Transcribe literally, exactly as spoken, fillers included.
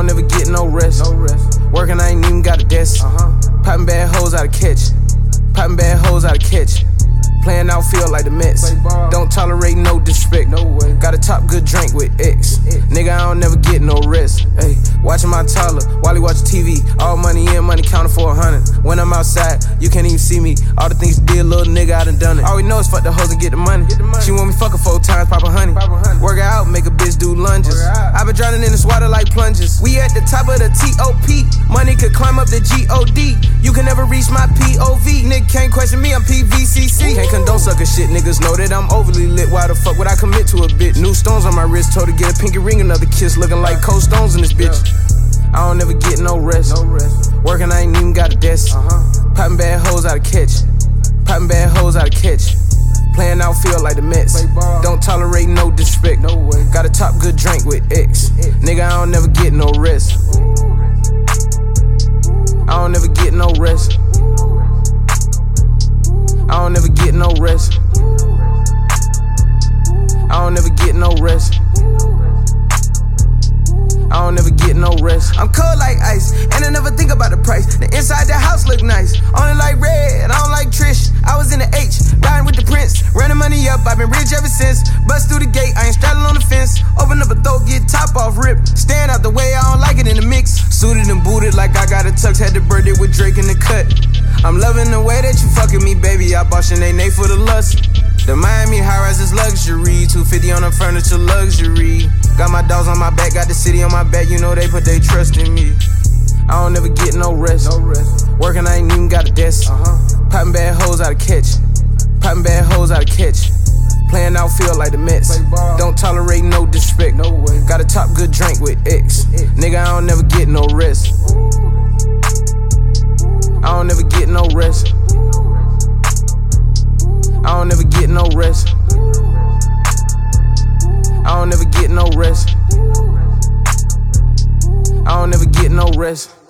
don't never get no rest. No rest. Working, I ain't even got a desk. Uh-huh. Popping bad hoes out of catch. Popping bad hoes out of catch. Playing outfield like the Mets. Don't tolerate no disrespect. No way. Got a top good drink with X. Nigga, I don't never get no rest. Hey, watching my toddler while he watch T V. All money in, money counted for a hundred. When I'm outside, you can't even see me. All the things did, little nigga, I done done it. All we know is fuck the hoes and get the money. Get the money. She want me fuck her four times, pop a honey. Pop a honey. Work her out, make a bitch do lunges. I I been drowning in this water like plunges. We at the top of the T O P. Money could climb up the G O D. You can never reach my P O V. Nigga can't question me, I'm P V C C. Can't condone sucker shit. Niggas know that I'm overly lit. Why the fuck would I commit to a bitch? New stones on my wrist, told to get a pinky ring, another kiss. Looking like cold stones in this bitch. I don't never get no rest. No rest. Working, I ain't even got a desk. Uh-huh. Popping bad hoes out of catch. Popping bad hoes out of catch. Playing outfield like the Mets. Don't tolerate no disrespect. No way. Got a top good drink with X. Nigga, I don't never get no rest. I don't never get no rest. I don't never get no rest. I don't never get no rest. I don't never get no rest. I'm cold like ice, and I never think about the price. The inside the house look nice, only like red, I don't like Trish. I was in the H, riding with the Prince, running money up, I've been rich ever since. Bust through the gate, I ain't straddling on the fence. Open up a throat, get top off, rip. Stand out the way, I don't like it in the mix. Suited and booted like I got a tux, had the birthday with Drake in the cut. I'm loving the way that you fucking me, baby. I bought Sinead for the lust. The Miami high-rise is luxury. two fifty on the furniture, luxury. Got my dogs on my back, got the city on my back. You know they put their trust in me. I don't never get no rest. No rest. Working, I ain't even got a desk. Uh-huh. Popping bad hoes out of catch. Popping bad hoes out of catch. Playing outfield like the Mets. Don't tolerate no disrespect. No way. Got a top good drink with X. Nigga, I don't never get no rest. I don't never get no rest. I don't never get no rest. I don't never get no rest. I don't never get no rest.